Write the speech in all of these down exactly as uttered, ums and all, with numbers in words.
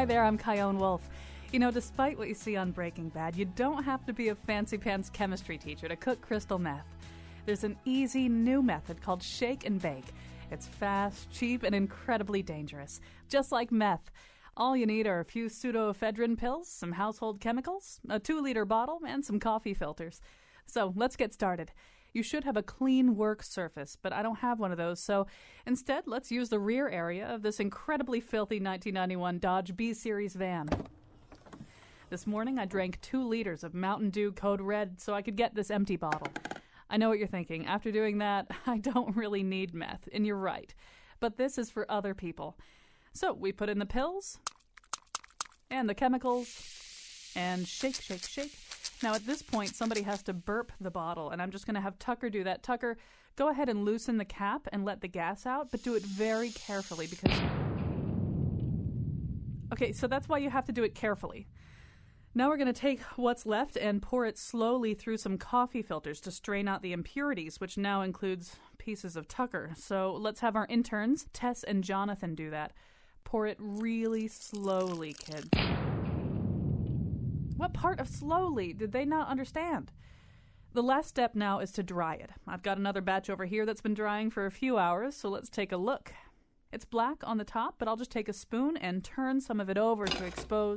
Hi there, I'm Kyone Wolf. You know, despite what you see on Breaking Bad, you don't have to be a fancy-pants chemistry teacher to cook crystal meth. There's an easy new method called shake and bake. It's fast, cheap, and incredibly dangerous. Just like meth. All you need are a few pseudoephedrine pills, some household chemicals, a two-liter bottle, and some coffee filters. So let's get started. You should have a clean work surface, but I don't have one of those, so instead let's use the rear area of this incredibly filthy nineteen ninety-one Dodge B-Series van. This morning I drank two liters of Mountain Dew Code Red so I could get this empty bottle. I know what you're thinking. After doing that, I don't really need meth, and you're right. But this is for other people. So we put in the pills and the chemicals and shake, shake, shake. Now at this point, somebody has to burp the bottle, and I'm just going to have Tucker do that. Tucker, go ahead and loosen the cap and let the gas out, but do it very carefully because... Okay, so that's why you have to do it carefully. Now we're going to take what's left and pour it slowly through some coffee filters to strain out the impurities, which now includes pieces of Tucker. So let's have our interns, Tess and Jonathan, do that. Pour it really slowly, kids. What part of slowly did they not understand? The last step now is to dry it. I've got another batch over here that's been drying for a few hours, so let's take a look. It's black on the top, but I'll just take a spoon and turn some of it over to expose...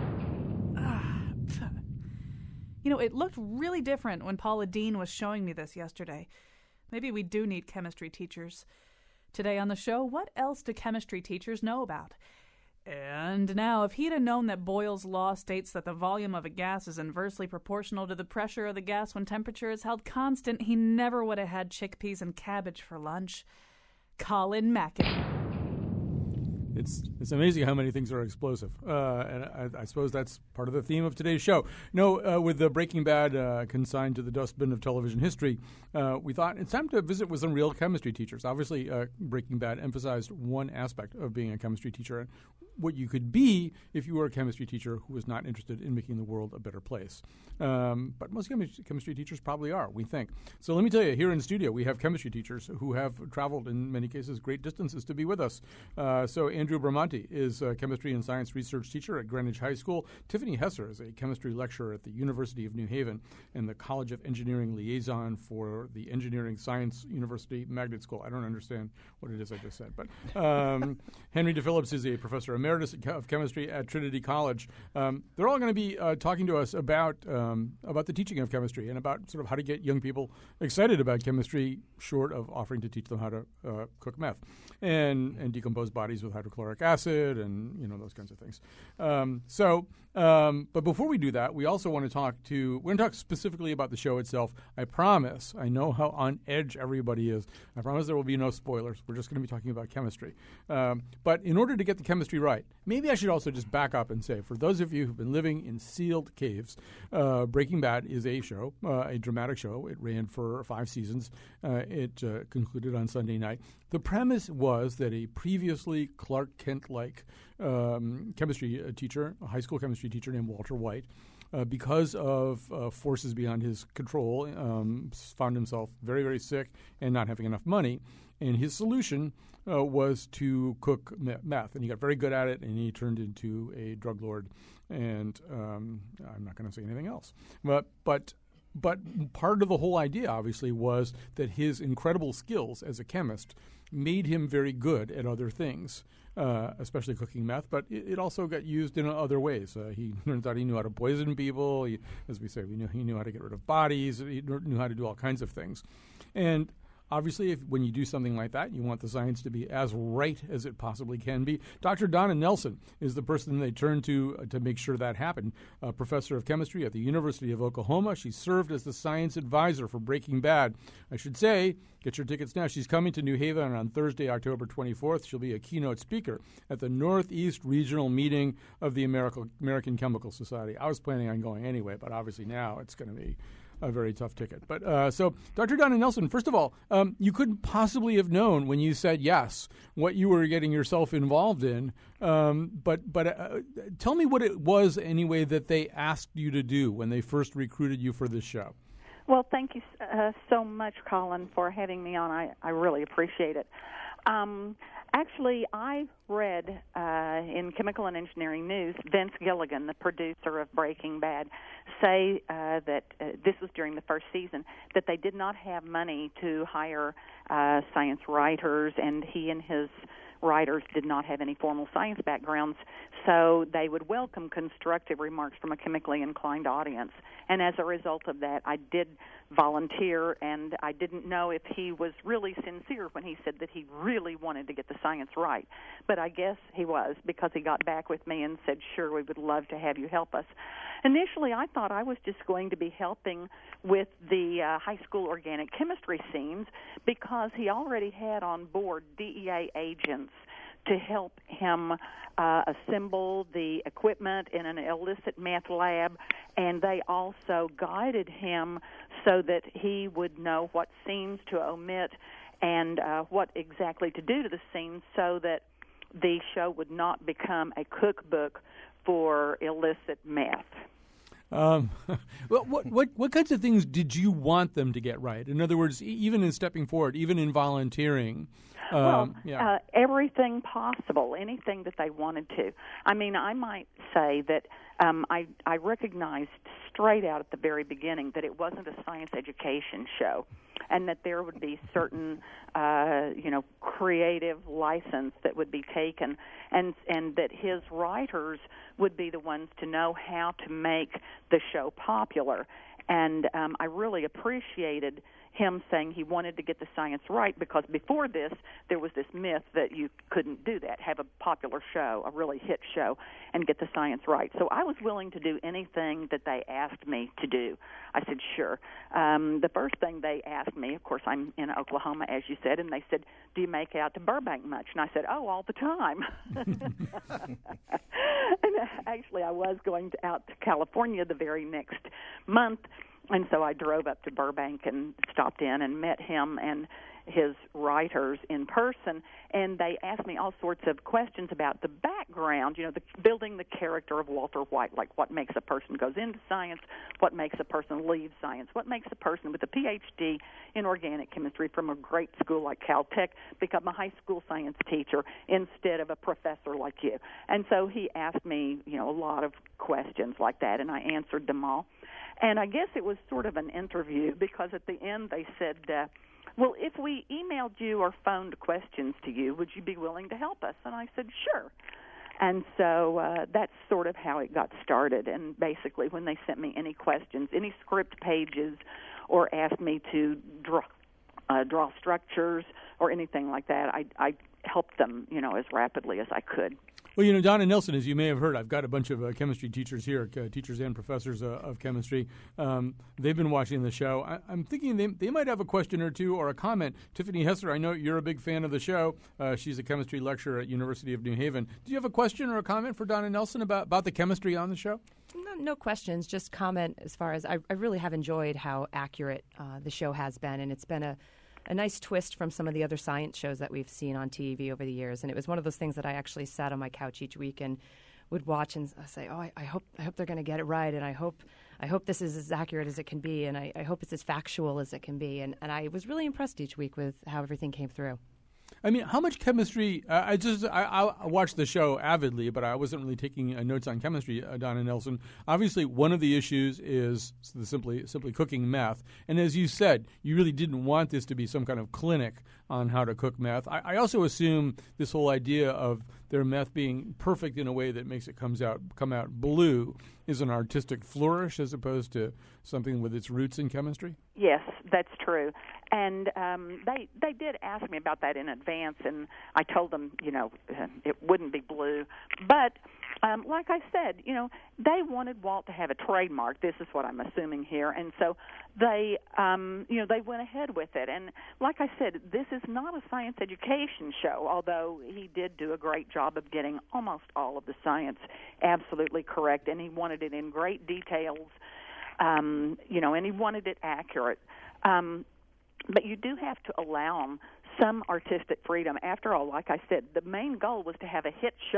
You know, it looked really different when Paula Dean was showing me this yesterday. Maybe we do need chemistry teachers. Today on the show, what else do chemistry teachers know about? And now, if he'd have known that Boyle's law states that the volume of a gas is inversely proportional to the pressure of the gas when temperature is held constant, he never would have had chickpeas and cabbage for lunch. Colin Mackin. It's it's amazing how many things are explosive, uh, and I, I suppose that's part of the theme of today's show. No, uh, with the Breaking Bad uh, consigned to the dustbin of television history, uh, we thought it's time to visit with some real chemistry teachers. Obviously, uh, Breaking Bad emphasized one aspect of being a chemistry teacher, and what you could be if you were a chemistry teacher who was not interested in making the world a better place. Um, but most chemistry, chemistry teachers probably are, we think. So let me tell you, here in studio, we have chemistry teachers who have traveled, in many cases, great distances to be with us. Uh, so Andrew Bramante is a chemistry and science research teacher at Greenwich High School. Tiffany Hesser is a chemistry lecturer at the University of New Haven and the College of Engineering liaison for the Engineering Science University Magnet School. I don't understand what it is I just said. But um, Henry DePhillips is a professor emeritus of chemistry at Trinity College. Um, they're all going to be uh, talking to us about um, about the teaching of chemistry and about sort of how to get young people excited about chemistry, short of offering to teach them how to uh, cook meth and and decompose bodies with hydrochloric acid and you know those kinds of things. Um, so, um, but before we do that, we also want to talk to we're going to talk specifically about the show itself. I promise. I know how on edge everybody is. I promise there will be no spoilers. We're just going to be talking about chemistry. Um, but in order to get the chemistry right, maybe I should also just back up and say, for those of you who've been living in sealed caves, uh, Breaking Bad is a show, uh, a dramatic show. It ran for five seasons. Uh, it uh, concluded on Sunday night. The premise was that a previously Clark Kent-like um, chemistry uh, teacher, a high school chemistry teacher named Walter White, uh, because of uh, forces beyond his control, um, found himself very, very sick and not having enough money. And his solution uh, was to cook meth. And he got very good at it, and he turned into a drug lord. And um, I'm not going to say anything else. But but but part of the whole idea, obviously, was that his incredible skills as a chemist made him very good at other things, uh, especially cooking meth. But it, it also got used in other ways. Uh, he learned out he knew how to poison people. He, as we say, we knew, he knew how to get rid of bodies. He knew how to do all kinds of things. And obviously, if, when you do something like that, you want the science to be as right as it possibly can be. Doctor Donna Nelson is the person they turn to uh, to make sure that happened. A professor of chemistry at the University of Oklahoma. She served as the science advisor for Breaking Bad. I should say, get your tickets now. She's coming to New Haven on Thursday, October twenty-fourth. She'll be a keynote speaker at the Northeast Regional Meeting of the American, American Chemical Society. I was planning on going anyway, but obviously now it's going to be a very tough ticket. But uh, so, Doctor Donna Nelson, first of all, um, you couldn't possibly have known when you said yes what you were getting yourself involved in. Um, but but uh, tell me what it was anyway that they asked you to do when they first recruited you for this show. Well, thank you uh, so much, Colin, for having me on. I, I really appreciate it. Um, actually, I read uh, in Chemical and Engineering News, Vince Gilligan, the producer of Breaking Bad, say uh, that uh, this was during the first season, that they did not have money to hire uh, science writers, and he and his writers did not have any formal science backgrounds, so they would welcome constructive remarks from a chemically inclined audience. And as a result of that, I did volunteer, and I didn't know if he was really sincere when he said that he really wanted to get the science right. But I guess he was, because he got back with me and said, sure, we would love to have you help us. Initially, I thought I was just going to be helping with the uh, high school organic chemistry scenes, because he already had on board D E A agents to help him uh, assemble the equipment in an illicit meth lab, and they also guided him so that he would know what scenes to omit and uh, what exactly to do to the scenes so that the show would not become a cookbook for illicit meth. Um, what, what what what kinds of things did you want them to get right? In other words, e- even in stepping forward, even in volunteering. Um, well, yeah. uh, everything possible, anything that they wanted to. I mean, I might say that um, I I recognized straight out at the very beginning that it wasn't a science education show, and that there would be certain, uh, you know, creative license that would be taken, and and that his writers would be the ones to know how to make the show popular. And um, I really appreciated him saying he wanted to get the science right, because before this, there was this myth that you couldn't do that, have a popular show, a really hit show, and get the science right. So I was willing to do anything that they asked me to do. I said, sure. Um, the first thing they asked me, of course, I'm in Oklahoma, as you said, and they said, do you make out to Burbank much? And I said, oh, all the time. And actually, I was going to, out to California the very next month, and so I drove up to Burbank and stopped in and met him and his writers in person, and they asked me all sorts of questions about the background, you know, the, building the character of Walter White, like what makes a person goes into science, what makes a person leave science, what makes a person with a P H D in organic chemistry from a great school like Caltech become a high school science teacher instead of a professor like you. And so he asked me, you know, a lot of questions like that, and I answered them all. And I guess it was sort of an interview, because at the end they said, uh, well, if we emailed you or phoned questions to you, would you be willing to help us? And I said, sure. And so uh, that's sort of how it got started. And basically, when they sent me any questions, any script pages, or asked me to draw, uh, draw structures or anything like that, I, I helped them, you know, as rapidly as I could. Well, you know, Donna Nelson, as you may have heard, I've got a bunch of uh, chemistry teachers here, uh, teachers and professors uh, of chemistry. Um, they've been watching the show. I, I'm thinking they, they might have a question or two or a comment. Tiffany Hesser, I know you're a big fan of the show. Uh, she's a chemistry lecturer at University of New Haven. Do you have a question or a comment for Donna Nelson about, about the chemistry on the show? No, no questions, just comment as far as I, I really have enjoyed how accurate uh, the show has been, and it's been a a nice twist from some of the other science shows that we've seen on T V over the years. And it was one of those things that I actually sat on my couch each week and would watch and say, oh, I, I hope I hope they're going to get it right, and I hope I hope this is as accurate as it can be, and I, I hope it's as factual as it can be. And, and I was really impressed each week with how everything came through. I mean, how much chemistry? Uh, I just I, I watched the show avidly, but I wasn't really taking uh, notes on chemistry. Uh, Donna Nelson. Obviously, one of the issues is the simply simply cooking meth, and as you said, you really didn't want this to be some kind of clinic on how to cook meth. I, I also assume this whole idea of their meth being perfect in a way that makes it comes out come out blue is an artistic flourish as opposed to something with its roots in chemistry. Yes, that's true. And um, they they did ask me about that in advance, and I told them, you know, it wouldn't be blue. But um, like I said, you know, they wanted Walt to have a trademark. This is what I'm assuming here. And so they, um, you know, they went ahead with it. And like I said, this is not a science education show, although he did do a great job of getting almost all of the science absolutely correct, and he wanted it in great details, um, you know, and he wanted it accurate. Um, but you do have to allow them some artistic freedom. After all, like I said, the main goal was to have a hit show,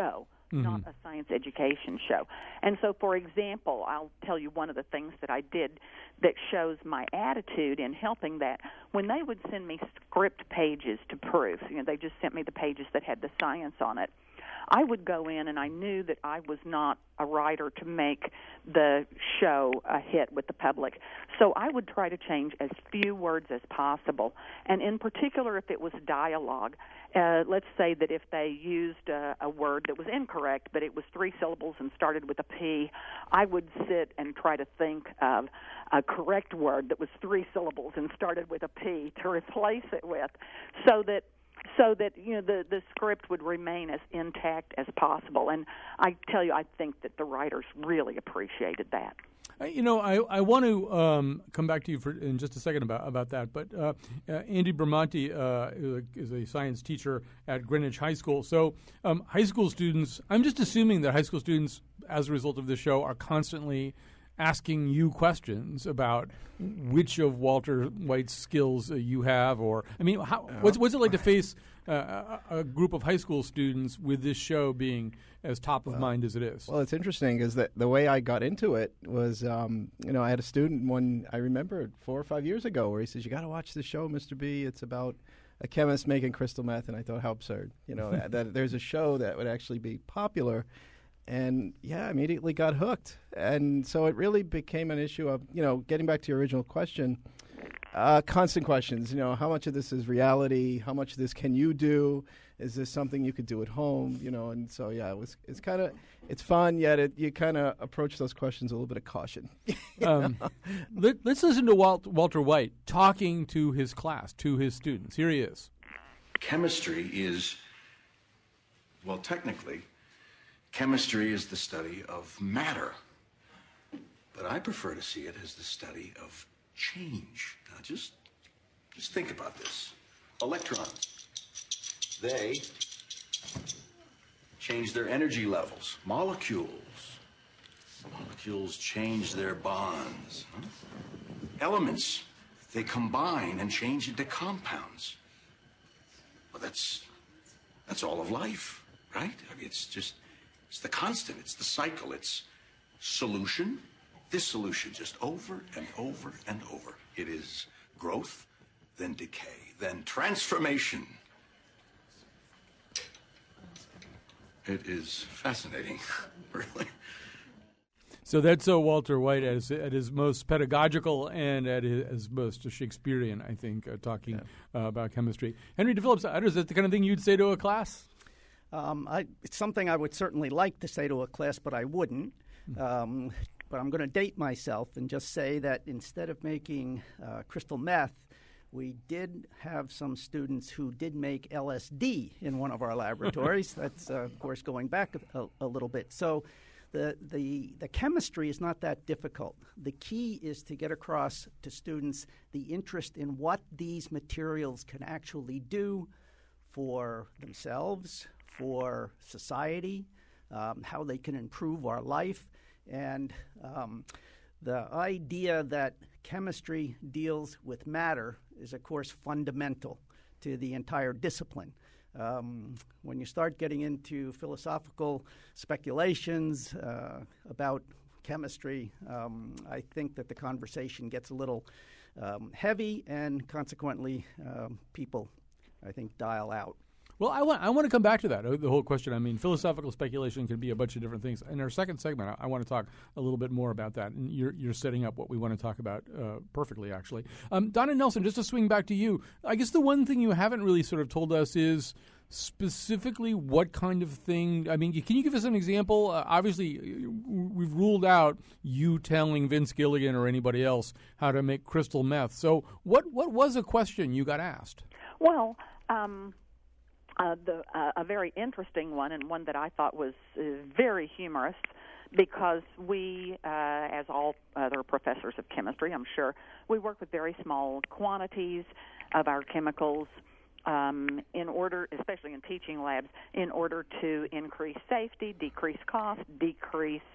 mm-hmm. not a science education show. And so, for example, I'll tell you one of the things that I did that shows my attitude in helping that. When they would send me script pages to proof, you know, they just sent me the pages that had the science on it, I would go in, and I knew that I was not a writer to make the show a hit with the public. So I would try to change as few words as possible. And in particular, if it was dialogue, uh, let's say that if they used a, a word that was incorrect, but it was three syllables and started with a P, I would sit and try to think of a correct word that was three syllables and started with a P to replace it with, so that so that you know the, the script would remain as intact as possible. And I tell you, I think that the writers really appreciated that. You know, I, I want to um, come back to you for in just a second about about that. But uh, uh, Andy Bramante uh, is a science teacher at Greenwich High School. So um, high school students, I'm just assuming that high school students, as a result of this show, are constantly asking you questions about which of Walter White's skills uh, you have, or I mean, how, what's what's it like to face uh, a, a group of high school students with this show being as top of well, mind as it is? Well, it's interesting because the, the way I got into it was, um, you know, I had a student one I remember four or five years ago where he says, "You got to watch this show, Mister B. It's about a chemist making crystal meth," and I thought, how absurd, you know, that, that there's a show that would actually be popular. And, yeah, I immediately got hooked. And so it really became an issue of, you know, getting back to your original question, uh, constant questions. You know, how much of this is reality? How much of this can you do? Is this something you could do at home? You know, and so, yeah, it was, it's kind of, it's fun, yet it, you kind of approach those questions with a little bit of caution. um, let, let's listen to Walt, Walter White talking to his class, to his students. Here he is. Chemistry is, well, technically, chemistry is the study of matter, but I prefer to see it as the study of change. Now, just, just think about this. Electrons, they change their energy levels. Molecules, molecules change their bonds. Huh? Elements, they combine and change into compounds. Well, that's, that's all of life, right? I mean, it's just... It's the constant. It's the cycle. It's solution, dissolution, just over and over and over. It is growth, then decay, then transformation. It is fascinating, really. So that's uh, Walter White at his, at his most pedagogical and at his most Shakespearean, I think, uh, talking yeah. uh, about chemistry. Henry DePhillips, is that the kind of thing you'd say to a class? Um, I, it's something I would certainly like to say to a class, but I wouldn't. Um, but I'm going to date myself and just say that instead of making uh, crystal meth, we did have some students who did make L S D in one of our laboratories. That's, uh, of course, going back a, a little bit. So the, the, the chemistry is not that difficult. The key is to get across to students the interest in what these materials can actually do for themselves, for society, um, how they can improve our life. And um, the idea that chemistry deals with matter is, of course, fundamental to the entire discipline. Um, when you start getting into philosophical speculations uh, about chemistry, um, I think that the conversation gets a little um, heavy, and consequently, um, people, I think, dial out. Well, I want I want to come back to that, the whole question. I mean, philosophical speculation can be a bunch of different things. In our second segment, I, I want to talk a little bit more about that. And you're, you're setting up what we want to talk about uh, perfectly, actually. Um, Donna Nelson, just to swing back to you, I guess the one thing you haven't really sort of told us is specifically what kind of thing. I mean, can you give us an example? Uh, obviously, we've ruled out you telling Vince Gilligan or anybody else how to make crystal meth. So what, what was a question you got asked? Well, um Uh, the, uh, a very interesting one, and one that I thought was uh, very humorous, because we, uh, as all other professors of chemistry, I'm sure, we work with very small quantities of our chemicals um, in order, especially in teaching labs, in order to increase safety, decrease cost, decrease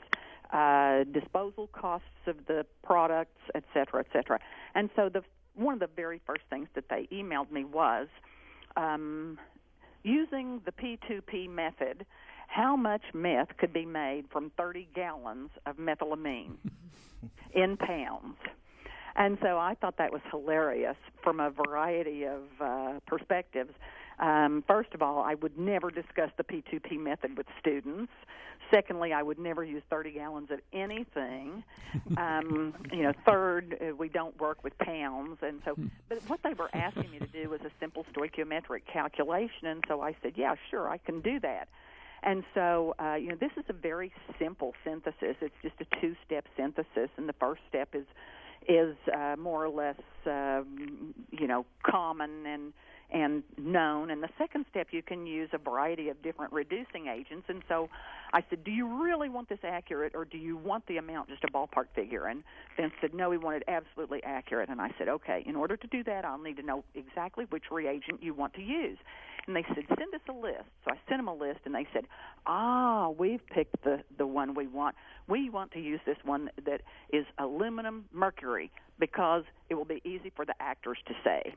uh, disposal costs of the products, et cetera, et cetera. And so the one of the very first things that they emailed me was, um, using the P two P method, how much meth could be made from thirty gallons of methylamine in pounds. And so I thought that was hilarious from a variety of uh, perspectives. Um, first of all, I would never discuss the P two P method with students. Secondly, I would never use thirty gallons of anything. Um, you know, third, uh, we don't work with pounds. And so, but what they were asking me to do was a simple stoichiometric calculation. And so I said, yeah, sure, I can do that. And so, uh, you know, this is a very simple synthesis. It's just a two-step synthesis. And the first step is is uh, more or less, um, you know, common and and known. And the second step, you can use a variety of different reducing agents. And so I said, do you really want this accurate, or do you want the amount just a ballpark figure? And Vince said, no, we want it absolutely accurate. And I said, okay, in order to do that, I'll need to know exactly which reagent you want to use. And they said, send us a list. So I sent them a list, and they said, ah, we've picked the, the one we want. We want to use this one that is aluminum mercury because it will be easy for the actors to say.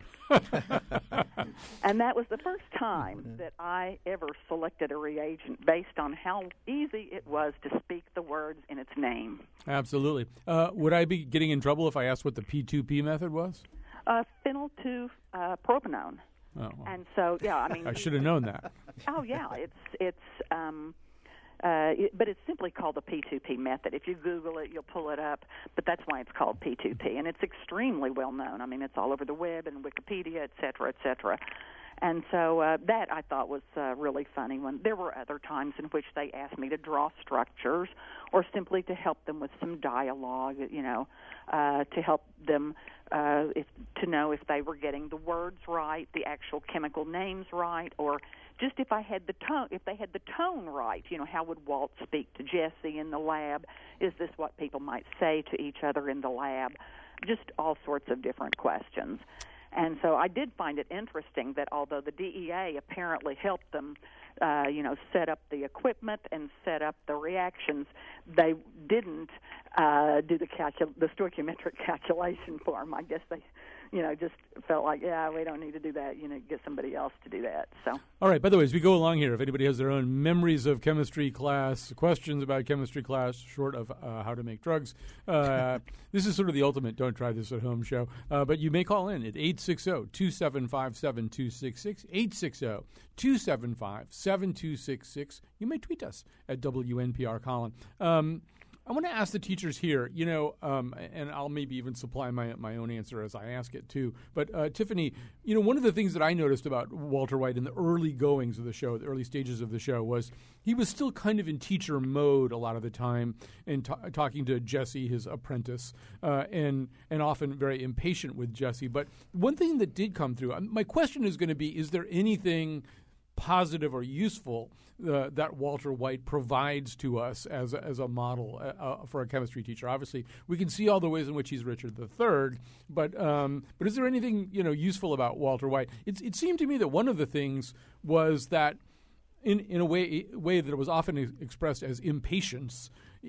And that was the first time that I ever selected a reagent based on how easy it was to speak the words in its name. Absolutely. Uh, would I be getting in trouble if I asked what the P two P method was? Uh, phenyl two propanone. Oh, well. And so, yeah, I mean, I should have known that. Oh, yeah, it's it's, um, uh, it, but it's simply called the P two P method. If you Google it, you'll pull it up. But that's why it's called P two P, and it's extremely well known. I mean, it's all over the web and Wikipedia, et cetera, et cetera. And so uh, that I thought was uh, really funny. When there were other times in which they asked me to draw structures, or simply to help them with some dialogue, you know, uh, to help them uh, if, to know if they were getting the words right, the actual chemical names right, or just if I had the tone, if they had the tone right. You know, how would Walt speak to Jesse in the lab? Is this what people might say to each other in the lab? Just all sorts of different questions. And so I did find it interesting that although the D E A apparently helped them, uh, you know, set up the equipment and set up the reactions, they didn't uh, do the calcul- the stoichiometric calculation for them. I guess they, you know, just felt like, yeah, we don't need to do that. You know, get somebody else to do that. So. All right. By the way, as we go along here, if anybody has their own memories of chemistry class, questions about chemistry class, short of uh, how to make drugs, uh, this is sort of the ultimate don't try this at home show. Uh, but you may call in at eight six zero, two seven five, seven two six six, eight six zero, two seven five, seven two six six. You may tweet us at W N P R Colin. Um, I want to ask the teachers here, you know, um, and I'll maybe even supply my my own answer as I ask it too. But uh, Tiffany, you know, one of the things that I noticed about Walter White in the early goings of the show, the early stages of the show, was he was still kind of in teacher mode a lot of the time, and t- talking to Jesse, his apprentice, uh, and and often very impatient with Jesse. But one thing that did come through, my question is going to be: is there anything positive or useful uh, that Walter White provides to us as a, as a model uh, uh, for a chemistry teacher? Obviously, we can see all the ways in which he's Richard the Third, but um, but is there anything, you know, useful about Walter White? It, it seemed to me that one of the things was that in in a way way that was often ex- expressed as impatience.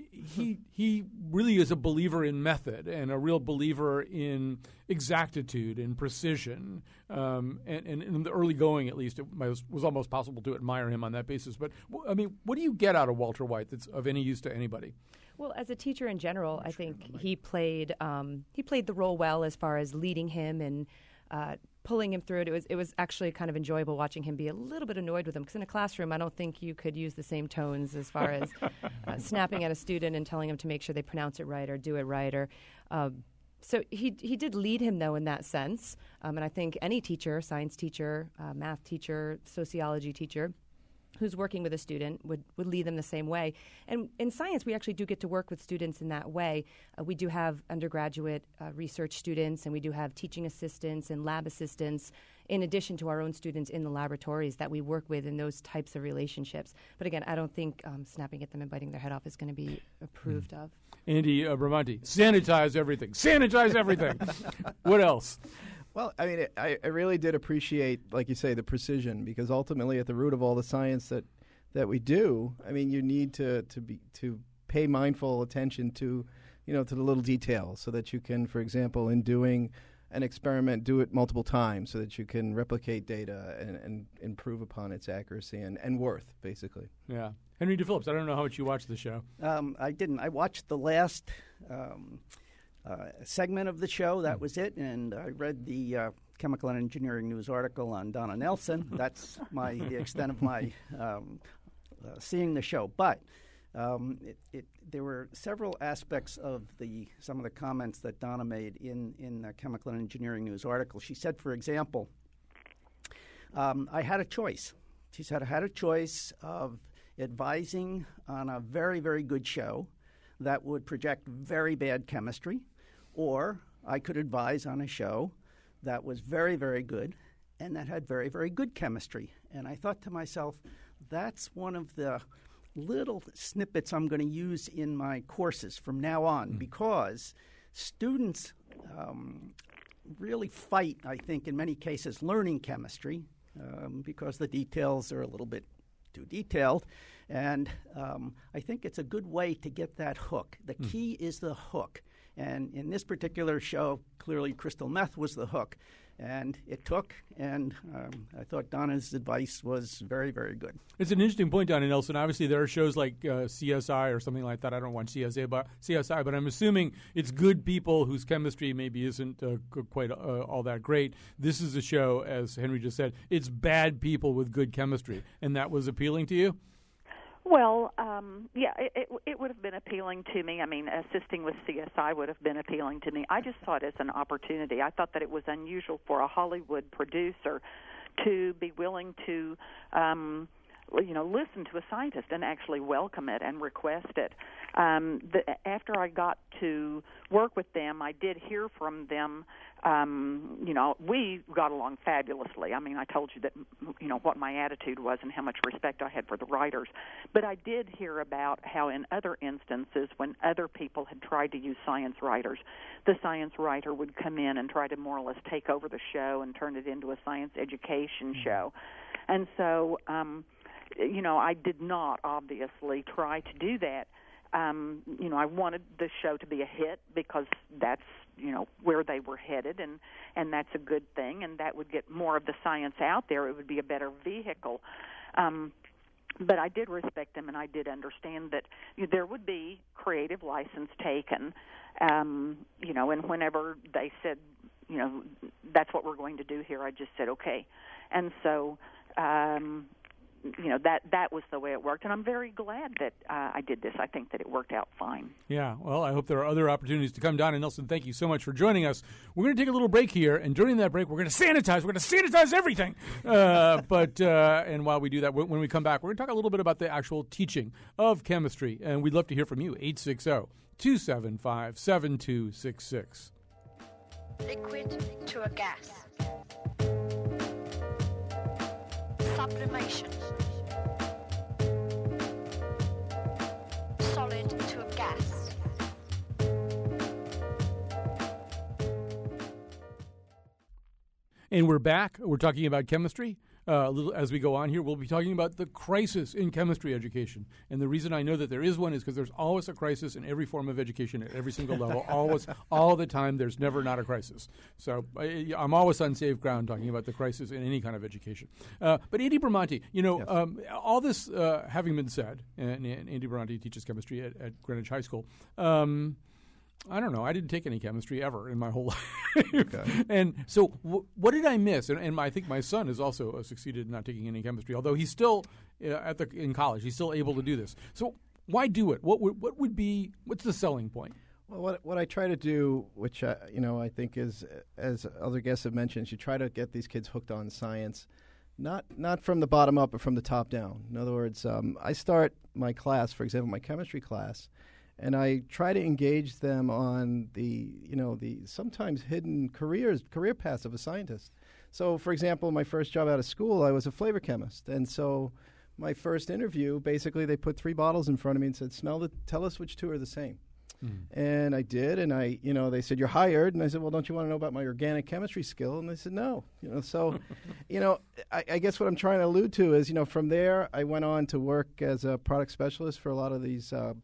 He he really is a believer in method and a real believer in exactitude and precision. Um, and, and in the early going, at least, it was, was almost possible to admire him on that basis. But, I mean, what do you get out of Walter White that's of any use to anybody? Well, as a teacher in general, I think he played um, he played the role well as far as leading him and uh, pulling him through it. It was it was actually kind of enjoyable watching him be a little bit annoyed with him, because in a classroom, I don't think you could use the same tones as far as uh, snapping at a student and telling him to make sure they pronounce it right or do it right. Or uh, so he he did lead him, though, in that sense. Um, and I think any teacher, science teacher, uh, math teacher, sociology teacher, who's working with a student would, would lead them the same way. And in science, we actually do get to work with students in that way. Uh, we do have undergraduate uh, research students, and we do have teaching assistants and lab assistants, in addition to our own students in the laboratories that we work with in those types of relationships. But again, I don't think um, snapping at them and biting their head off is going to be approved mm. of. Andy uh, Bramante, sanitize everything. Sanitize everything. What else? Well, I mean, I, I really did appreciate, like you say, the precision, because ultimately at the root of all the science that, that we do, I mean, you need to, to be to pay mindful attention to, you know, to the little details, so that you can, for example, in doing an experiment, do it multiple times so that you can replicate data and, and improve upon its accuracy and, and worth, basically. Yeah. Henry DePhillips, I don't know how much you watched the show. Um, I didn't. I watched the last um, uh, segment of the show. That was it. And I read the uh, Chemical and Engineering News article on Donna Nelson. That's my the extent of my um, uh, seeing the show. But um, it, it, there were several aspects of the some of the comments that Donna made in, in the Chemical and Engineering News article. She said, for example, um, I had a choice. She said, I had a choice of advising on a very, very good show that would project very bad chemistry, or I could advise on a show that was very, very good and that had very, very good chemistry. And I thought to myself, that's one of the little snippets I'm going to use in my courses from now on, mm. because students um, really fight, I think, in many cases, learning chemistry um, because the details are a little bit too detailed, and um, I think it's a good way to get that hook. The mm. key is the hook, and in this particular show, clearly crystal meth was the hook, and it took, and um, I thought Donna's advice was very, very good. It's an interesting point, Donna Nelson. Obviously, there are shows like uh, C S I or something like that. I don't watch C S I, but C S I, but I'm assuming it's good people whose chemistry maybe isn't uh, quite uh, all that great. This is a show, as Henry just said, it's bad people with good chemistry, and that was appealing to you? Well, um, yeah, it, it, it would have been appealing to me. I mean, assisting with C S I would have been appealing to me. I just saw it as an opportunity. I thought that it was unusual for a Hollywood producer to be willing to, um, you know, listen to a scientist and actually welcome it and request it. Um, the, after I got to work with them, I did hear from them. Um, you know, we got along fabulously. I mean, I told you that, you know, what my attitude was and how much respect I had for the writers. But I did hear about how in other instances, when other people had tried to use science writers, the science writer would come in and try to more or less take over the show and turn it into a science education show. And so, um, you know, I did not obviously try to do that. Um, you know, I wanted the show to be a hit because that's, you know, where they were headed, and, and that's a good thing, and that would get more of the science out there. It would be a better vehicle. Um, but I did respect them, and I did understand that you know, there would be creative license taken, um, you know, and whenever they said, you know, that's what we're going to do here, I just said, okay. And so, um, you know, that that was the way it worked, and I'm very glad that uh, I did this. I think that it worked out fine. Yeah, well, I hope there are other opportunities to come. Donna Nelson, thank you so much for joining us. We're going to take a little break here, and during that break, we're going to sanitize. We're going to sanitize everything. Uh, but uh, and while we do that, when we come back, we're going to talk a little bit about the actual teaching of chemistry, and we'd love to hear from you. eight six zero, two seven five, seven two six six. Liquid to a gas. Sublimation. Solid to a gas. And we're back. We're talking about chemistry. Uh, a little as we go on here, we'll be talking about the crisis in chemistry education. And the reason I know that there is one is because there's always a crisis in every form of education at every single level, always, all the time. There's never not a crisis. So I, I'm always on safe ground talking about the crisis in any kind of education. Uh, but Andy Bramante, you know, yes. um, all this uh, having been said, and, and Andy Bramante teaches chemistry at, at Greenwich High School. Um, I don't know. I didn't take any chemistry ever in my whole life. Okay. And so w- what did I miss? And, and my, I think my son has also uh, succeeded in not taking any chemistry, although he's still uh, at the in college. He's still able to do this. So why do it? What would, what would be – what's the selling point? Well, what what I try to do, which, I, you know, I think is, as other guests have mentioned, you try to get these kids hooked on science, not not from the bottom up, but from the top down. In other words, um, I start my class, for example, my chemistry class, and I try to engage them on the, you know, the sometimes hidden careers, career paths of a scientist. So, for example, my first job out of school, I was a flavor chemist. And so my first interview, basically they put three bottles in front of me and said, smell the, tell us which two are the same. Mm. And I did, and I, you know, they said, you're hired. And I said, well, don't you want to know about my organic chemistry skill? And they said, no. You know, so, you know, I, I guess what I'm trying to allude to is, you know, from there, I went on to work as a product specialist for a lot of these uh,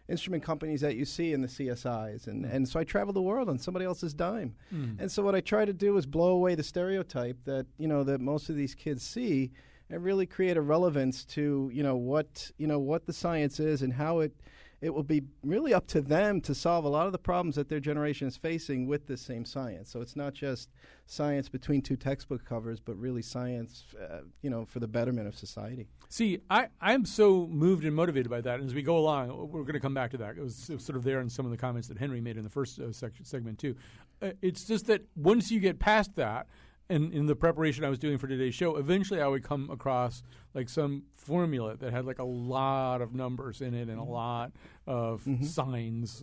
instrument companies that you see in the C S Is. And, and so I travel the world on somebody else's dime. Mm. And so what I try to do is blow away the stereotype that, you know, that most of these kids see and really create a relevance to, you know, what, you know, what the science is and how it it will be really up to them to solve a lot of the problems that their generation is facing with this same science. So it's not just science between two textbook covers, but really science, uh, you know, for the betterment of society. See, I, I'm so moved and motivated by that. And as we go along, we're going to come back to that. It was, it was sort of there in some of the comments that Henry made in the first uh, section, segment, too. Uh, it's just that once you get past that, and in the preparation I was doing for today's show, eventually I would come across like some formula that had like a lot of numbers in it and a lot of mm-hmm. signs.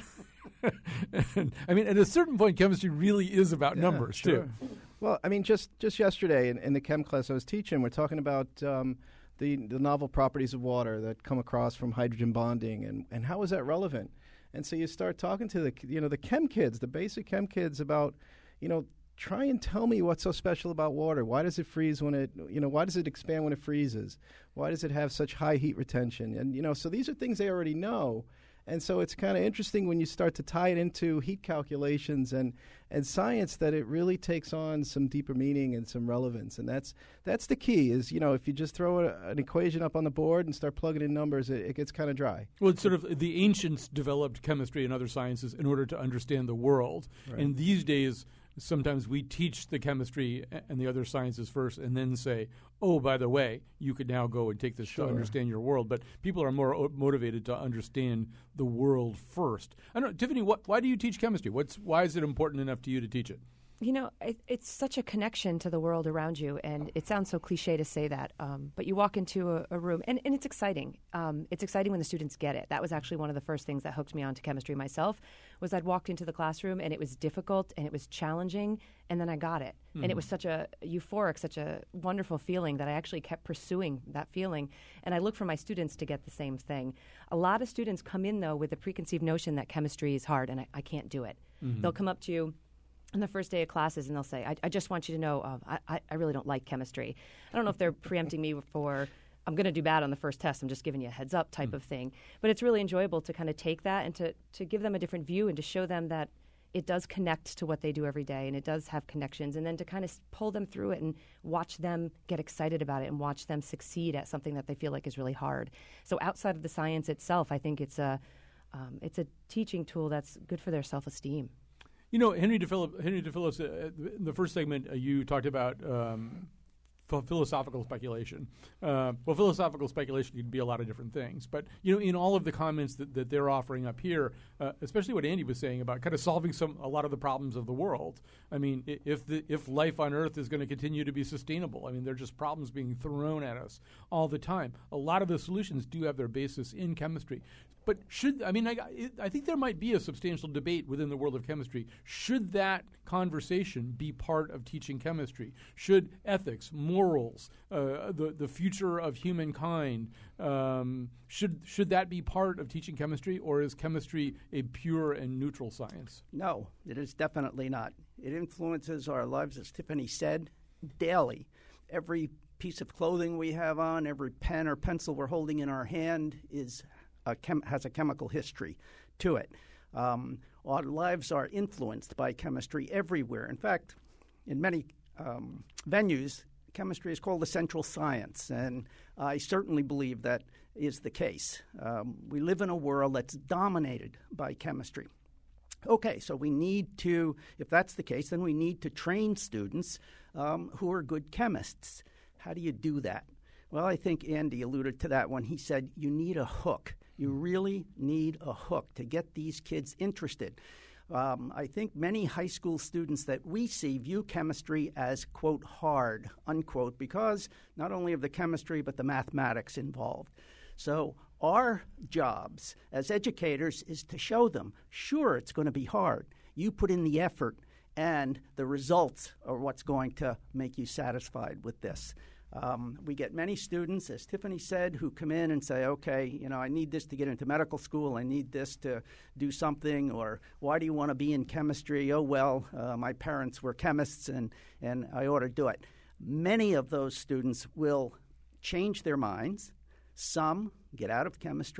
and, I mean, at a certain point, chemistry really is about yeah, numbers, sure. too. Well, I mean, just, just yesterday in, in the chem class I was teaching, we're talking about um, the, the novel properties of water that come across from hydrogen bonding, and, and how is that relevant? And so you start talking to the, you know, the chem kids, the basic chem kids about, you know, try and tell me what's so special about water. Why does it freeze when it, you know, why does it expand when it freezes? Why does it have such high heat retention? And, you know, so these are things they already know. And so it's kind of interesting when you start to tie it into heat calculations and, and science that it really takes on some deeper meaning and some relevance. And that's that's the key is, you know, if you just throw a, an equation up on the board and start plugging in numbers, it, it gets kind of dry. Well, it's sort of the ancients developed chemistry and other sciences in order to understand the world. Right. And these days, sometimes we teach the chemistry and the other sciences first and then say, oh, by the way, you could now go and take this sure. to understand your world. But people are more o- motivated to understand the world first. I don't know, Tiffany, what, why do you teach chemistry? What's Why is it important enough to you to teach it? You know, it, it's such a connection to the world around you, and it sounds so cliche to say that, um, but you walk into a, a room, and, and it's exciting. Um, it's exciting when the students get it. That was actually one of the first things that hooked me onto chemistry myself, was I'd walked into the classroom, and it was difficult, and it was challenging, and then I got it. Mm-hmm. And it was such a euphoric, such a wonderful feeling that I actually kept pursuing that feeling, and I look for my students to get the same thing. A lot of students come in, though, with a preconceived notion that chemistry is hard, and I, I can't do it. Mm-hmm. They'll come up to you on the first day of classes, and they'll say, I, I just want you to know, uh, I, I really don't like chemistry. I don't know if they're preempting me for, I'm going to do bad on the first test, I'm just giving you a heads up type mm. of thing. But it's really enjoyable to kind of take that and to, to give them a different view and to show them that it does connect to what they do every day and it does have connections, and then to kind of pull them through it and watch them get excited about it and watch them succeed at something that they feel like is really hard. So outside of the science itself, I think it's a, um, it's a teaching tool that's good for their self-esteem. You know, Henry DePhillips, Henry DePhillips uh, in the first segment, uh, you talked about um, ph- philosophical speculation. Uh, well, philosophical speculation can be a lot of different things. But, you know, in all of the comments that, that they're offering up here, uh, especially what Andy was saying about kind of solving some a lot of the problems of the world. I mean, if the, if life on Earth is going to continue to be sustainable, I mean, they're just problems being thrown at us all the time. A lot of the solutions do have their basis in chemistry. But should, I mean, I, I think there might be a substantial debate within the world of chemistry. Should that conversation be part of teaching chemistry? Should ethics, morals, uh, the, the future of humankind, um, should, should that be part of teaching chemistry, or is chemistry a pure and neutral science? No, it is definitely not. It influences our lives, as Tiffany said, daily. Every piece of clothing we have on, every pen or pencil we're holding in our hand is A chem- has a chemical history to it. Um, our lives are influenced by chemistry everywhere. In fact, in many um, venues, chemistry is called the central science, and I certainly believe that is the case. Um, we live in a world that's dominated by chemistry. Okay, so we need to, if that's the case, then we need to train students um, who are good chemists. How do you do that? Well, I think Andy alluded to that when he said you need a hook. You really need a hook to get these kids interested. Um, I think many high school students that we see view chemistry as, quote, hard, unquote, because not only of the chemistry but the mathematics involved. So our jobs as educators is to show them, sure, it's going to be hard. You put in the effort, and the results are what's going to make you satisfied with this. Um, we get many students, as Tiffany said, who come in and say, okay, you know, I need this to get into medical school. I need this to do something. Or why do you want to be in chemistry? Oh, well, uh, my parents were chemists, and, and I ought to do it. Many of those students will change their minds. Some get out of chemistry.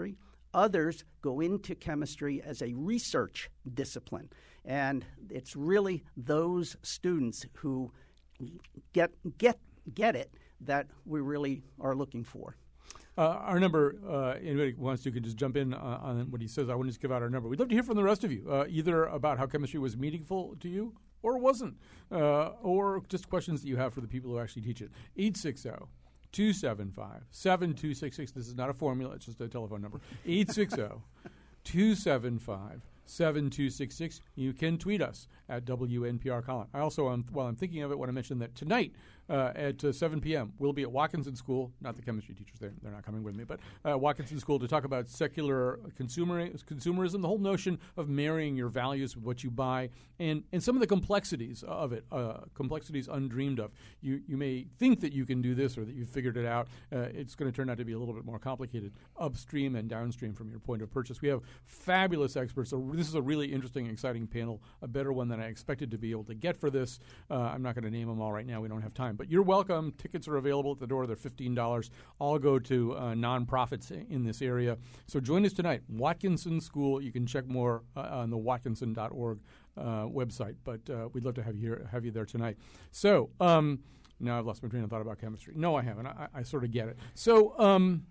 Others go into chemistry as a research discipline. And it's really those students who get get get it that we really are looking for. Uh, our number, uh, anybody who wants to can just jump in uh, on what he says. I want to just give out our number. We'd love to hear from the rest of you, uh, either about how chemistry was meaningful to you or wasn't, uh, or just questions that you have for the people who actually teach it. eight six zero, two seven five, seven two six six. This is not a formula. It's just a telephone number. eight six zero, two seven five, seven two six six. You can tweet us at W N P R Colin. I also, um, while I'm thinking of it, want to mention that tonight uh, at uh, seven p.m. we'll be at Watkinson School, not the chemistry teachers, they're, they're not coming with me, but uh, Watkinson School to talk about secular consumer, consumerism, the whole notion of marrying your values with what you buy, and, and some of the complexities of it, uh, complexities undreamed of. You, you may think that you can do this or that you've figured it out. Uh, it's going to turn out to be a little bit more complicated upstream and downstream from your point of purchase. We have fabulous experts. So this is a really interesting, exciting panel, a better one than I expected to be able to get for this. Uh, I'm not going to name them all right now. We don't have time. But you're welcome. Tickets are available at the door. They're fifteen dollars. All go to uh, nonprofits in this area. So join us tonight. Watkinson School. You can check more uh, on the watkinson dot org uh, website. But uh, we'd love to have you here, have you there tonight. So um, now I've lost my train of thought about chemistry. No, I haven't. I, I sort of get it. So um,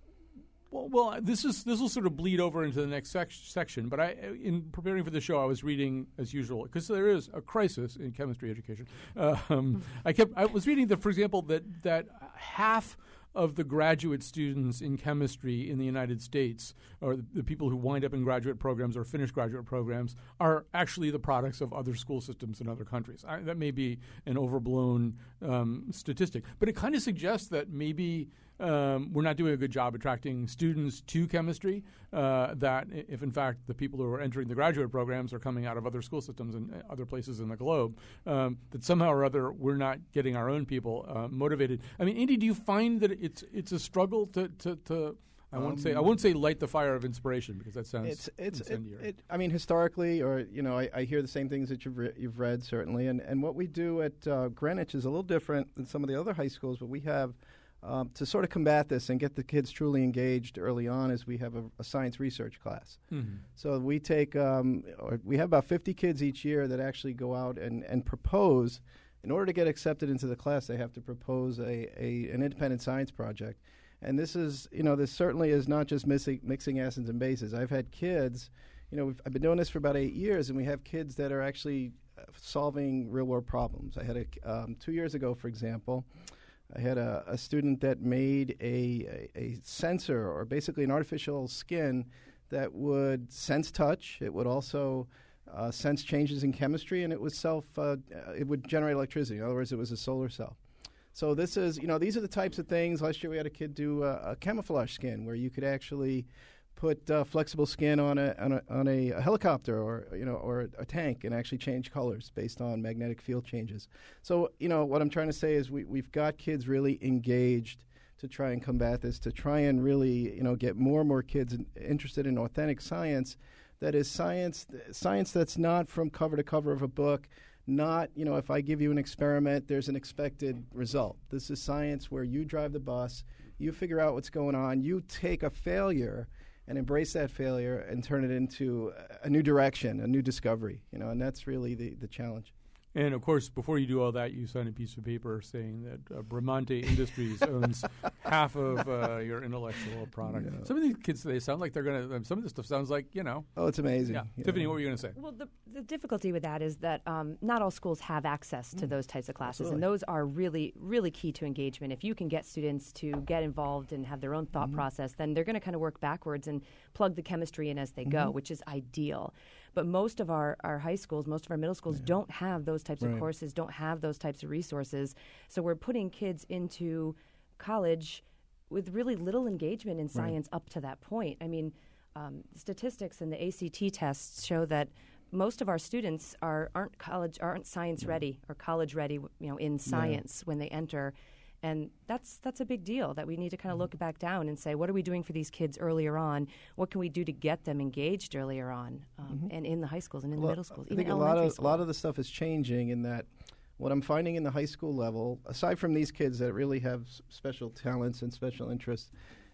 Well, well, this is this will sort of bleed over into the next sec- section. But I, in preparing for the show, I was reading as usual because there is a crisis in chemistry education. Uh, um, I kept I was reading that, for example, that that half of the graduate students in chemistry in the United States, or the, the people who wind up in graduate programs or finish graduate programs, are actually the products of other school systems in other countries. I, that may be an overblown um, statistic, but it kind of suggests that maybe Um, we're not doing a good job attracting students to chemistry, uh, that if, in fact, the people who are entering the graduate programs are coming out of other school systems and uh, other places in the globe, um, that somehow or other we're not getting our own people uh, motivated. I mean, Andy, do you find that it's it's a struggle to, to, to I won't um, say I won't say light the fire of inspiration, because that sounds it's, it's, incendiary. It, it, I mean, historically, or you know, I, I hear the same things that you've re- you've read certainly, and and what we do at uh, Greenwich is a little different than some of the other high schools, but we have. Um, to sort of combat this and get the kids truly engaged early on, is we have a, a science research class. Mm-hmm. So we take, um, or we have about fifty kids each year that actually go out and, and propose. In order to get accepted into the class, they have to propose a, a an independent science project. And this is, you know, this certainly is not just mixing, mixing acids and bases. I've had kids, you know, we've, I've been doing this for about eight years, and we have kids that are actually uh, solving real-world problems. I had a, um, two years ago, for example, I had a, a student that made a, a, a sensor, or basically an artificial skin, that would sense touch. It would also uh, sense changes in chemistry, and it was self. Uh, it would generate electricity. In other words, it was a solar cell. So this is, you know, these are the types of things. Last year we had a kid do a, a camouflage skin, where you could actually put uh, flexible skin on a on a on a, a helicopter, or you know, or a, a tank, and actually change colors based on magnetic field changes. So you know, what I'm trying to say is we we've got kids really engaged to try and combat this, to try and really you know get more and more kids in, interested in authentic science. That is science science that's not from cover to cover of a book. Not, you know, if I give you an experiment, there's an expected result. This is science where you drive the bus, you figure out what's going on, you take a failure and embrace that failure and turn it into a new direction, a new discovery, you know, and that's really the, the challenge. And, of course, before you do all that, you sign a piece of paper saying that uh, Bramante Industries owns half of uh, your intellectual product. No. Some of these kids, they sound like they're going to um, – some of this stuff sounds like, you know. Oh, it's amazing. Yeah. yeah. Tiffany, what were you going to say? Well, the, the difficulty with that is that um, not all schools have access to mm. those types of classes, Absolutely. and those are really, really key to engagement. If you can get students to get involved and have their own thought mm-hmm. process, then they're going to kind of work backwards and plug the chemistry in as they mm-hmm. go, which is ideal. But most of our, our high schools, most of our middle schools yeah. don't have those types right. of courses, don't have those types of resources. So we're putting kids into college with really little engagement in science right. up to that point. I mean, um, statistics and the A C T tests show that most of our students are aren't college aren't science yeah. ready or college ready, you know, in science yeah. when they enter. And that's that's a big deal, that we need to kind of look back down and say, what are we doing for these kids earlier on? What can we do to get them engaged earlier on, um, mm-hmm. and in the high schools and in well, the middle schools, I even think a lot elementary of school. a lot of the stuff is changing in that. What I'm finding in the high school level, aside from these kids that really have s- special talents and special interests,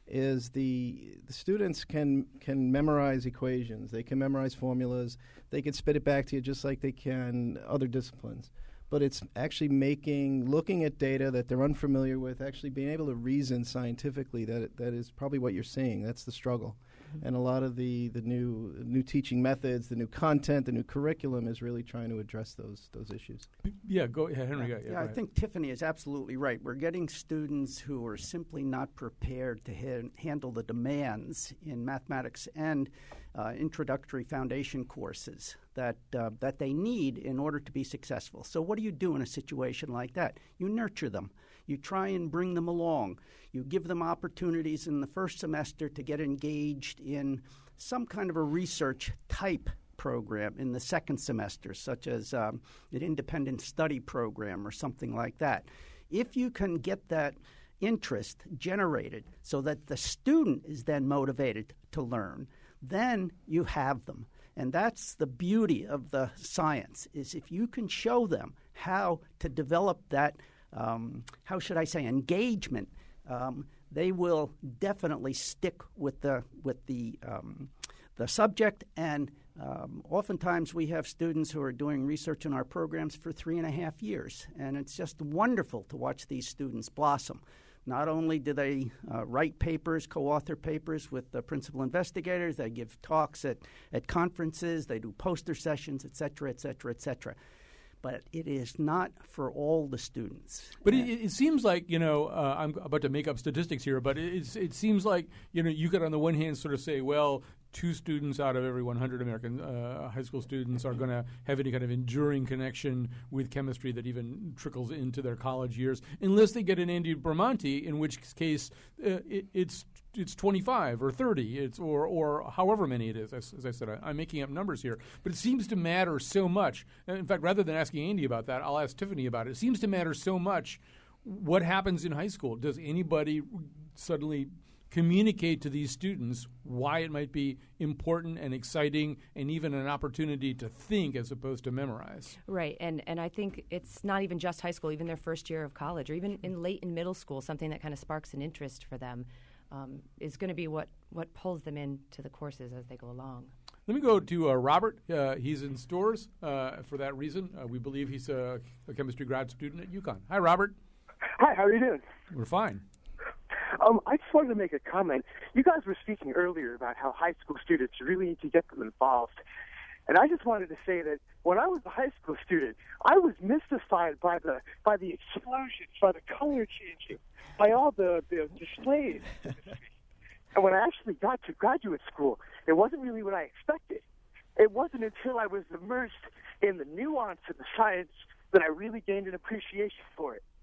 is the, the students can can memorize equations, they can memorize formulas, they can spit it back to you just like they can other disciplines. But it's actually making, looking at data that they're unfamiliar with, actually being able to reason scientifically. That that is probably what you're seeing. That's the struggle. Mm-hmm. And a lot of the, the new new teaching methods, the new content, the new curriculum is really trying to address those those issues. Yeah, go ahead, Henry. Yeah, yeah, yeah go I ahead. think Tiffany is absolutely right. We're getting students who are simply not prepared to ha- handle the demands in mathematics and uh, introductory foundation courses that uh, that they need in order to be successful. So what do you do in a situation like that? You nurture them. You try and bring them along. You give them opportunities in the first semester to get engaged in some kind of a research type program in the second semester, such as um, an independent study program or something like that. If you can get that interest generated so that the student is then motivated to learn, then you have them. And that's the beauty of the science, is if you can show them how to develop that, um, how should I say, engagement, um, they will definitely stick with the with the um, the subject. And um, oftentimes we have students who are doing research in our programs for three and a half years, and it's just wonderful to watch these students blossom. Not only do they uh, write papers, co-author papers with the principal investigators, they give talks at, at conferences, they do poster sessions, et cetera, et cetera, et cetera. But it is not for all the students. But it, it seems like, you know, uh, I'm about to make up statistics here, but it, it's, it seems like, you know, you could on the one hand sort of say, well, two students out of every one hundred American uh, high school students are going to have any kind of enduring connection with chemistry that even trickles into their college years, unless they get an Andy Bramante, in which case uh, it, it's it's twenty-five or thirty, it's or or however many it is. As, as I said, I, I'm making up numbers here, but it seems to matter so much. In fact, rather than asking Andy about that, I'll ask Tiffany about it. It seems to matter so much what happens in high school. Does anybody suddenly communicate to these students why it might be important and exciting and even an opportunity to think as opposed to memorize? Right, and and I think it's not even just high school, even their first year of college or even in late in middle school, something that kind of sparks an interest for them um, is going to be what, what pulls them into the courses as they go along. Let me go to uh, Robert. Uh, he's in Storrs uh, for that reason. Uh, we believe he's a, a chemistry grad student at UConn. Hi, Robert. Hi, how are you doing? We're fine. Um, I just wanted to make a comment. You guys were speaking earlier about how high school students really need to get them involved. And I just wanted to say that when I was a high school student, I was mystified by the by the explosions, by the color changing, by all the, the displays. And when I actually got to graduate school, it wasn't really what I expected. It wasn't until I was immersed in the nuance of the science that I really gained an appreciation for it.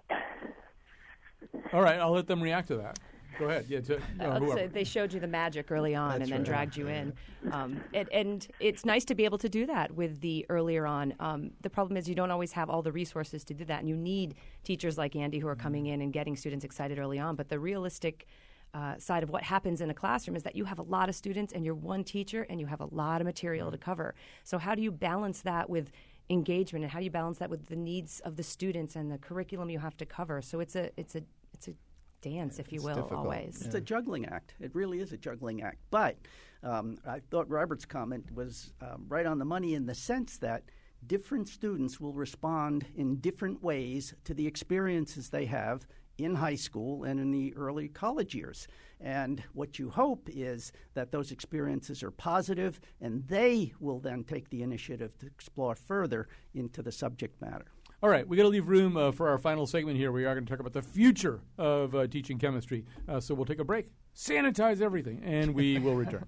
All right, I'll let them react to that. Go ahead. Yeah, to, uh, so they showed you the magic early on That's and then right. dragged you in. Um, and, and it's nice to be able to do that with the earlier on. Um, the problem is you don't always have all the resources to do that, and you need teachers like Andy who are coming in and getting students excited early on. But the realistic uh, side of what happens in a classroom is that you have a lot of students and you're one teacher and you have a lot of material to cover. So how do you balance that with engagement, and how do you balance that with the needs of the students and the curriculum you have to cover? So it's a it's a it's a dance, if you It's will, difficult. always. It's a juggling act. It really is a juggling act. But um, I thought Robert's comment was um, right on the money in the sense that different students will respond in different ways to the experiences they have in high school and in the early college years. And what you hope is that those experiences are positive, and they will then take the initiative to explore further into the subject matter. All right, we got to leave room uh, for our final segment here. We are going to talk about the future of uh, teaching chemistry. Uh, so we'll take a break, sanitize everything, and we will return.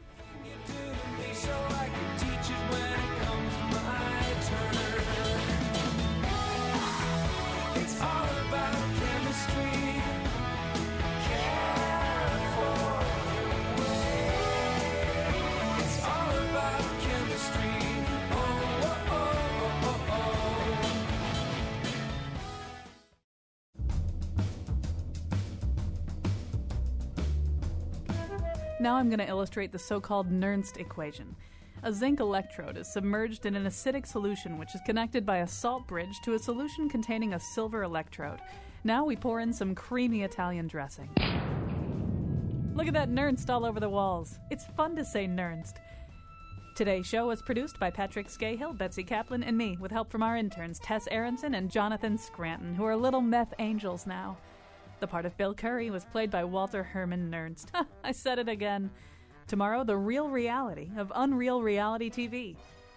Now I'm going to illustrate the so-called Nernst equation. A zinc electrode is submerged in an acidic solution which is connected by a salt bridge to a solution containing a silver electrode. Now we pour in some creamy Italian dressing. Look at that Nernst all over the walls. It's fun to say Nernst. Today's show was produced by Patrick Scahill, Betsy Kaplan, and me, with help from our interns Tess Aronson and Jonathan Scranton, who are little meth angels now. The part of Bill Curry was played by Walter Herman Nernst. I said it again. Tomorrow, the real reality of Unreal Reality T V.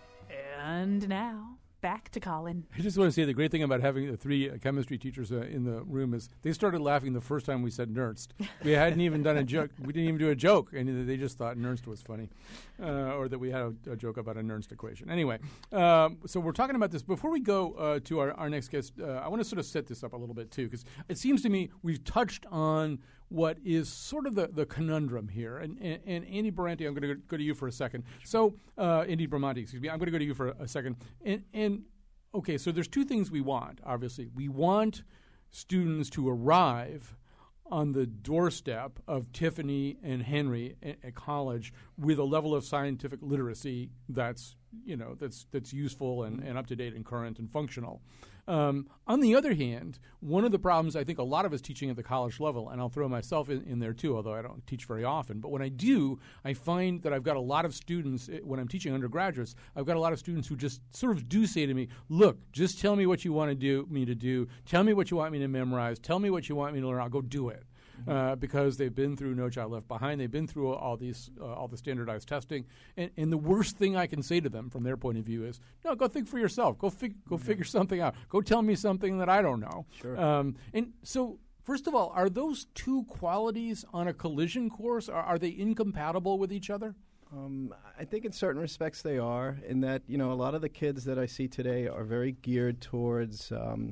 And now, back to Colin. I just want to say the great thing about having the three uh, chemistry teachers uh, in the room is they started laughing the first time we said Nernst. We hadn't even done a joke. We didn't even do a joke, and they just thought Nernst was funny, uh, or that we had a, a joke about a Nernst equation. Anyway, um, so we're talking about this. Before we go uh, to our, our next guest, uh, I want to sort of set this up a little bit, too, because it seems to me we've touched on what is sort of the, the conundrum here. And, and, and Andy Bramante, I'm going to go to you for a second. So, uh, Andy Bramante, excuse me, I'm going to go to you for a, a second. And, and, okay, so there's two things we want, obviously. We want students to arrive on the doorstep of Tiffany and Henry at, at college with a level of scientific literacy that's, you know, that's that's useful and, and up to date and current and functional. Um, on the other hand, one of the problems I think a lot of us teaching at the college level, and I'll throw myself in, in there too, although I don't teach very often, but when I do, I find that I've got a lot of students, when I'm teaching undergraduates, I've got a lot of students who just sort of do say to me, look, just tell me what you want to do me to do, tell me what you want me to memorize, tell me what you want me to learn, I'll go do it. Uh, because they've been through No Child Left Behind, they've been through all these, uh, all the standardized testing, and, and the worst thing I can say to them from their point of view is, no, go think for yourself, go fig- go mm-hmm. figure something out, go tell me something that I don't know. Sure. Um, and so, first of all, are those two qualities on a collision course? Are, are they incompatible with each other? Um, I think in certain respects they are, in that, you know, a lot of the kids that I see today are very geared towards Um,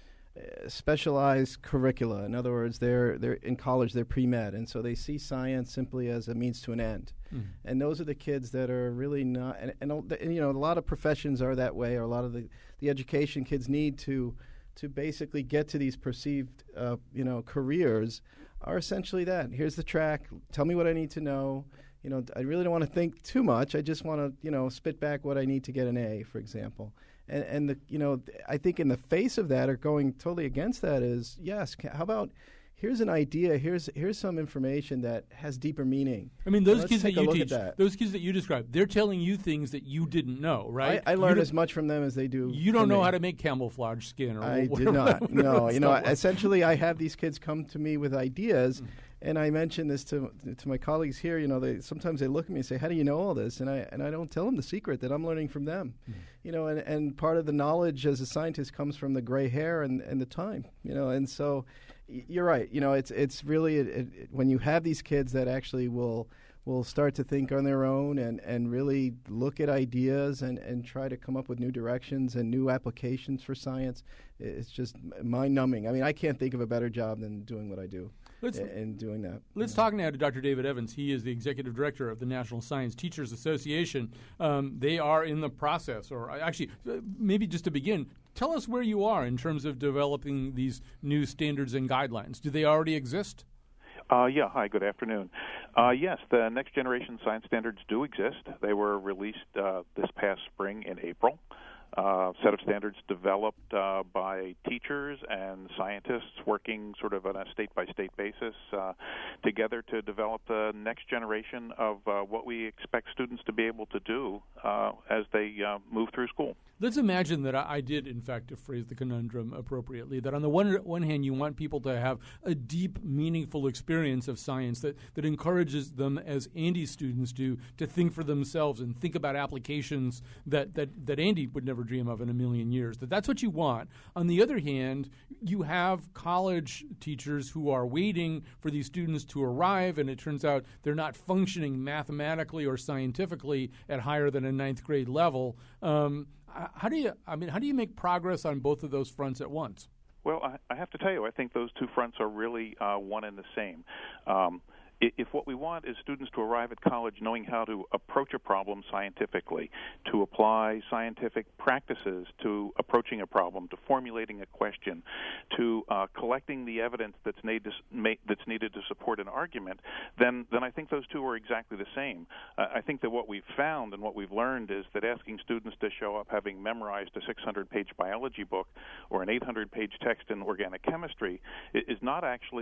specialized curricula. In other words, they're they're in college, they're pre-med, and so they see science simply as a means to an end. Mm. And those are the kids that are really not. And, and, and you know, a lot of professions are that way, or a lot of the, the education kids need to to basically get to these perceived, uh, you know, careers are essentially that. Here's the track. Tell me what I need to know. You know, I really don't want to think too much. I just want to, you know, spit back what I need to get an A, for example. And, and the, you know, I think in the face of that, or going totally against that, is yes. How about here's an idea, here's here's some information that has deeper meaning. I mean, those Let's kids that you teach, that. those kids that you describe, they're telling you things that you didn't know, right? I, I learned as much from them as they do. You don't know me. how to make camouflage skin, or I whatever, did not. whatever No, you know, was. essentially, I have these kids come to me with ideas. Mm. And I mentioned this to to my colleagues here. You know, they sometimes they look at me and say, "How do you know all this?" And I and I don't tell them the secret that I'm learning from them. Mm. You know, and, and part of the knowledge as a scientist comes from the gray hair and, and the time. You know, and so y- you're right. You know, it's it's really it, it, when you have these kids that actually will will start to think on their own and, and really look at ideas and, and try to come up with new directions and new applications for science. It's just mind-numbing. I mean, I can't think of a better job than doing what I do. Let's, in doing that. Let's yeah. talk now to Doctor David Evans. He is the executive director of the National Science Teachers Association. Um, they are in the process, or actually, maybe just to begin, tell us where you are in terms of developing these new standards and guidelines. Do they already exist? Uh, yeah, hi, good afternoon. Uh, yes, the Next Generation Science Standards do exist. They were released uh, this past spring in April. Uh, set of standards developed uh, by teachers and scientists working sort of on a state-by-state basis uh, together to develop the next generation of uh, what we expect students to be able to do uh, as they uh, move through school. Let's imagine that I did, in fact, to phrase the conundrum appropriately, that on the one one hand you want people to have a deep, meaningful experience of science that, that encourages them, as Andy's students do, to think for themselves and think about applications that, that, that Andy would never dream of in a million years. That that's what you want. On the other hand, you have college teachers who are waiting for these students to arrive, and it turns out they're not functioning mathematically or scientifically at higher than a ninth grade level. Um, How do you? I mean, how do you make progress on both of those fronts at once? Well, I, I have to tell you, I think those two fronts are really uh, one and the same. Um, if what we want is students to arrive at college knowing how to approach a problem scientifically, to apply scientific practices to approaching a problem, to formulating a question, to uh, collecting the evidence that's, need to, that's needed to support an argument, then, then I think those two are exactly the same. Uh, I think that what we've found and what we've learned is that asking students to show up having memorized a six hundred page biology book or an eight hundred page text in organic chemistry is not actually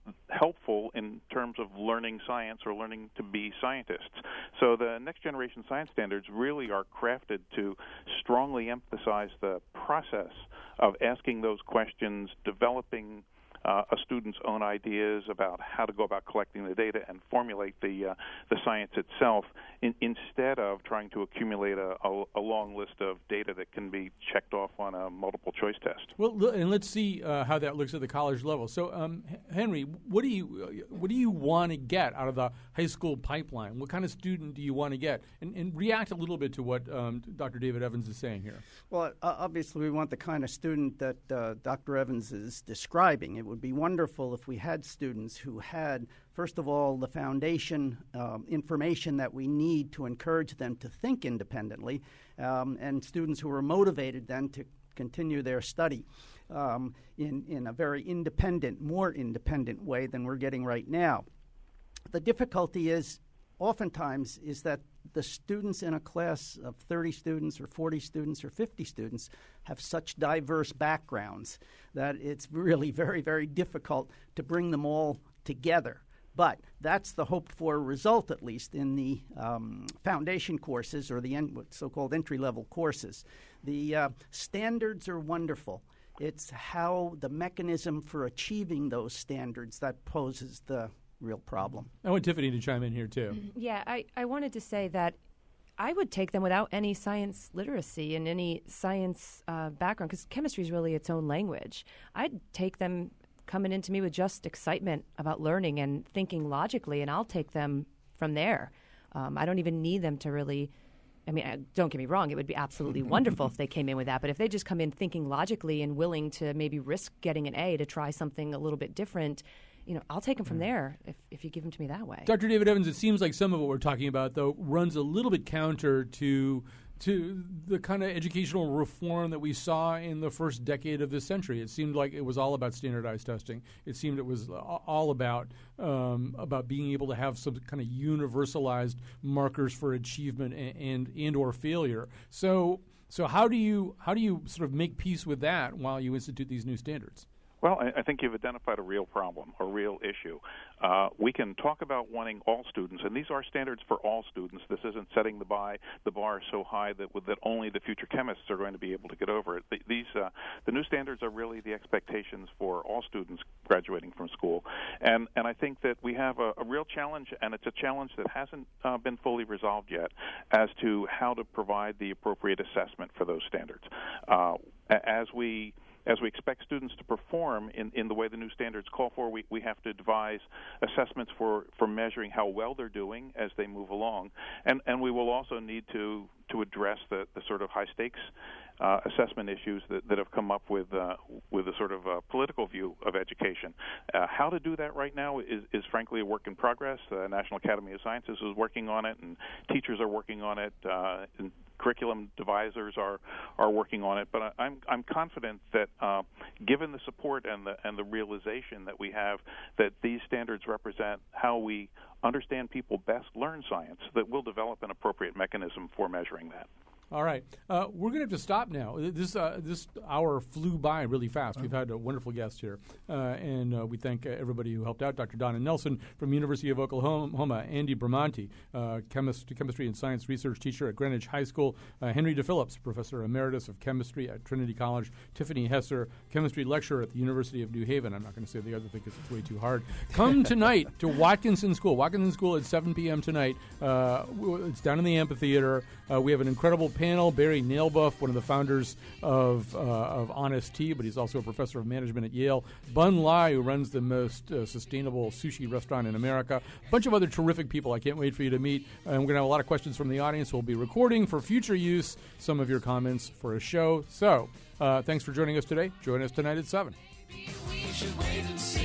helpful in terms of learning science or learning to be scientists. So the next generation science standards really are crafted to strongly emphasize the process of asking those questions, developing Uh, a student's own ideas about how to go about collecting the data and formulate the uh, the science itself, in, instead of trying to accumulate a, a, a long list of data that can be checked off on a multiple choice test. Well, and let's see uh, how that looks at the college level. So, um, Henry, what do you what do you want to get out of the high school pipeline? What kind of student do you want to get? And, and react a little bit to what um, Doctor David Evans is saying here. Well, uh, obviously, we want the kind of student that uh, Doctor Evans is describing. It would be wonderful if we had students who had, first of all, the foundation um, information that we need to encourage them to think independently, um, and students who are motivated then to continue their study um, in, in a very independent, more independent way than we're getting right now. The difficulty is, oftentimes, is that the students in a class of thirty students or forty students or fifty students have such diverse backgrounds that it's really very, very difficult to bring them all together. But that's the hoped-for result, at least, in the um, foundation courses or the en- so-called entry-level courses. The uh, standards are wonderful. It's how the mechanism for achieving those standards that poses the real problem. I want Tiffany to chime in here, too. Yeah, I, I wanted to say that I would take them without any science literacy and any science uh, background, because chemistry is really its own language. I'd take them coming into me with just excitement about learning and thinking logically, and I'll take them from there. Um, I don't even need them to really, I mean, don't get me wrong, it would be absolutely wonderful if they came in with that, but if they just come in thinking logically and willing to maybe risk getting an A to try something a little bit different, you know, I'll take them from there if, if you give them to me that way. Doctor David Evans, it seems like some of what we're talking about, though, runs a little bit counter to to the kind of educational reform that we saw in the first decade of this century. It seemed like it was all about standardized testing. It seemed it was all about um, about being able to have some kind of universalized markers for achievement and and, and or failure. So so how do you how do you sort of make peace with that while you institute these new standards? Well, I think you've identified a real problem, a real issue. Uh, we can talk about wanting all students, and these are standards for all students. This isn't setting the, by, the bar so high that that only the future chemists are going to be able to get over it. These uh, the new standards are really the expectations for all students graduating from school, and and I think that we have a, a real challenge, and it's a challenge that hasn't uh, been fully resolved yet, as to how to provide the appropriate assessment for those standards. Uh, as we As we expect students to perform in, in the way the new standards call for, we, we have to devise assessments for, for measuring how well they're doing as they move along. And, and we will also need to, to address the, the sort of high-stakes uh, assessment issues that, that have come up with, uh, with a sort of uh, political view of education. Uh, how to do that right now is, is frankly a work in progress. The National Academy of Sciences is working on it, and teachers are working on it, uh, and curriculum devisers are, are working on it, but I'm I'm confident that uh, given the support and the and the realization that we have that these standards represent how we understand people best learn science, that we'll develop an appropriate mechanism for measuring that. All right. Uh, we're going to have to stop now. This uh, this hour flew by really fast. We've had a wonderful guest here. Uh, and uh, we thank uh, everybody who helped out. Doctor Donna Nelson from University of Oklahoma, Andy Bramante, uh, chemist, chemistry and science research teacher at Greenwich High School, uh, Henry DePhillips, professor emeritus of chemistry at Trinity College, Tiffany Hesser, chemistry lecturer at the University of New Haven. I'm not going to say the other thing because it's way too hard. Come tonight to Watkinson School. Watkinson School at seven p.m. tonight. Uh, it's down in the amphitheater. Uh, we have an incredible panel. Barry Nailbuff, one of the founders of uh, of Honest Tea, but he's also a professor of management at Yale. Bun Lai, who runs the most uh, sustainable sushi restaurant in America. A bunch of other terrific people I can't wait for you to meet. And we're going to have a lot of questions from the audience. We'll be recording for future use some of your comments for a show. So uh, thanks for joining us today. Join us tonight at seven. We should wait and see.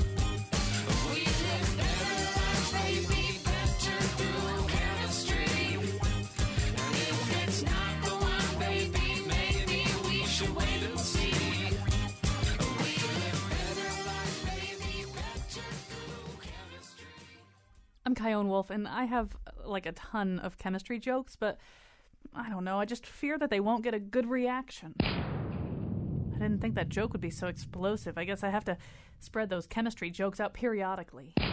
I'm Kyone Wolf, and I have like a ton of chemistry jokes, but I don't know, I just fear that they won't get a good reaction. I didn't think that joke would be so explosive. I guess I have to spread those chemistry jokes out periodically.